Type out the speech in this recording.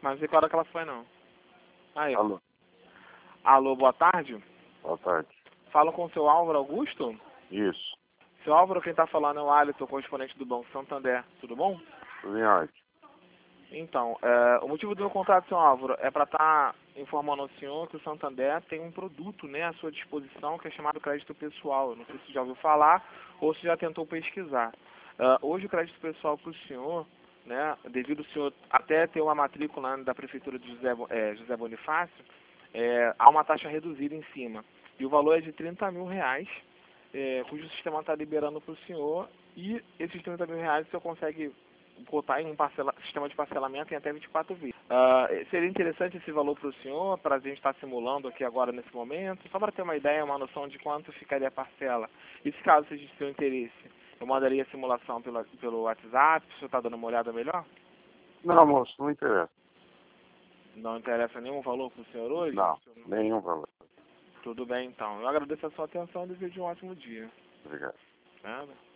Mas não sei qual hora que ela foi, não. Aí, ó. Alô, Alô, boa tarde. boa tarde. Falo com o seu Álvaro Augusto? Isso, Seu Álvaro, quem tá falando é o Alisson, correspondente do Banco Santander. Tudo bom? tudo em ordem. Então, o motivo do meu contato, seu Álvaro, é para estar informando ao senhor que o Santander tem um produto, né, à sua disposição que é chamado crédito pessoal. Eu não sei se já ouviu falar ou se já tentou pesquisar. Hoje o crédito pessoal para o senhor, né, devido ao senhor até ter uma matrícula da prefeitura de José Bonifácio, há uma taxa reduzida em cima. E o valor é de R$ 30.000, cujo sistema está liberando para o senhor, e esses R$ 30.000 o senhor consegue botar em um sistema de parcelamento em até 24 vezes. Seria interessante esse valor para o senhor, para a gente estar simulando aqui agora nesse momento, só para ter uma ideia, uma noção de quanto ficaria a parcela. E se caso seja de seu interesse, eu mandaria a simulação pelo WhatsApp, o senhor está dando uma olhada melhor? Não, moço, não interessa. Não interessa nenhum valor para o senhor hoje? Não, nenhum valor. Tudo bem, então. Eu agradeço a sua atenção e desejo um ótimo dia. Obrigado. Nada.